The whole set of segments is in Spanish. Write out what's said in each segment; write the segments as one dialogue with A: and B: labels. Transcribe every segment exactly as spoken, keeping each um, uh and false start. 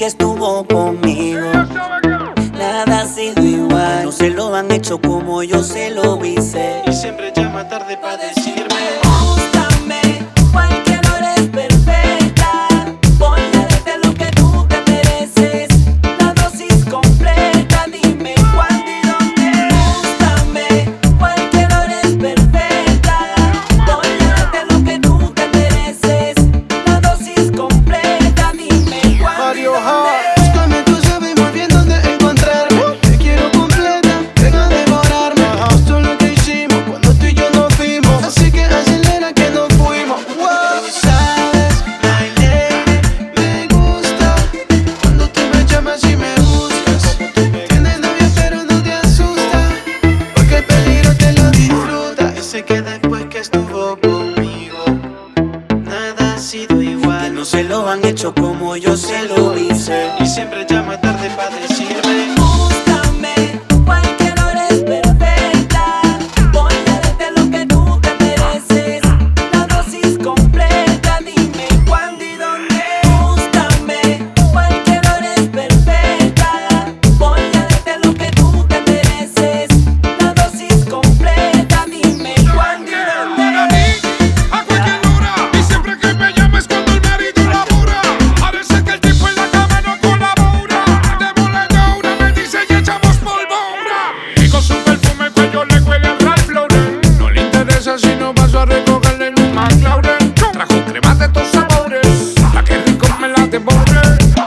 A: que estuvo conmigo, nada ha sido igual. No se lo han hecho como yo se lo hice.
B: Y siempre llama tarde pa' decirme:
A: Búscame, cualquier hora es perfecta. Voy a darte lo que tú te mereces, la dosis completa. Dime cuándo y dónde. Búscame, cualquier hora es perfecta. Voy a darte lo que tú te mereces, la dosis completa. Dime cuándo y dónde.
B: Búscame, tú sabes muy bien dónde encontrarme. Te quiero completa, ven a devorarme. Justo lo que hicimos cuando tú y yo nos fuimos. Así que acelera que nos fuimos. Wow. Tú sabes, my lady, me gusta cuando tú me llamas y me buscas. Tienes novia pero no te asusta, porque el peligro te lo disfruta. Yo sé que después que estuvo conmigo, nada ha sido igual.
A: Que no se lo han hecho como yo se lo hice.
B: Y siempre llama tarde pa' decirme:
A: Búscame, cualquier hora es perfecta. Voy a darte lo que tú te mereces, la dosis completa. Dime cuándo y dónde. Búscame, cualquier hora es perfecta. Voy a darte lo que tú te mereces, la dosis completa. Dime cuándo y
C: Para
A: dónde.
C: mí, a cualquier hora. Y siempre que me llames cuando el marido labora. Parece que el tipo en la cama no colabora. De voladora me dice y echamos pólvora. Y con su perfume el cuello le huele a Ralph Lauren. No le interesa si no paso a recogerle en un McLaren. Trajo cremas de todos sabores, la que rico me la devore.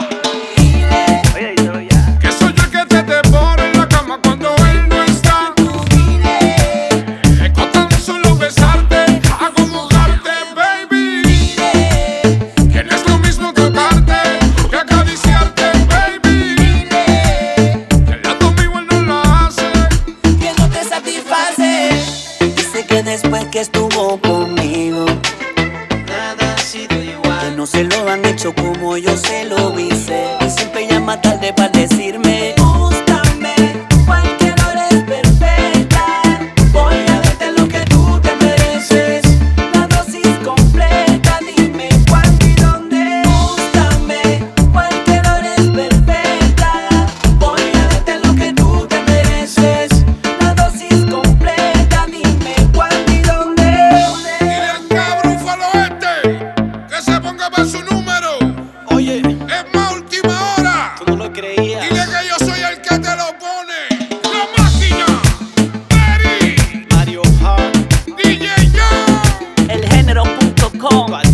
C: Que soy yo el que te devora en la cama cuando él no está. Con tan solo besarte, hago mojarte, baby. Que no es lo mismo tocarte que acariciarte, baby. Que el lado mío él no lo hace.
A: Que no te satisface. Dice que después que estuvo conmigo,
B: nada ha sido
A: que
B: igual.
A: no se lo han hecho como yo se lo hice. Y siempre llama tarde para decirme: Búscame, cualquier hora es perfecta. Voy a darte lo que tú te mereces, la dosis completa. Dime cuándo y dónde. Búscame, cualquier hora es perfecta. Voy a darte lo que tú te mereces, la dosis completa. Dime cuándo y dónde.
C: Dile al cabrón fue al oeste que se ponga para su número.
B: Oye,
C: Es más última hora.
B: tú no lo creías.
C: Dile que yo soy el que te lo pone. La máquina, Peri,
B: Mario Hart,
C: D J Young.
A: El género punto com.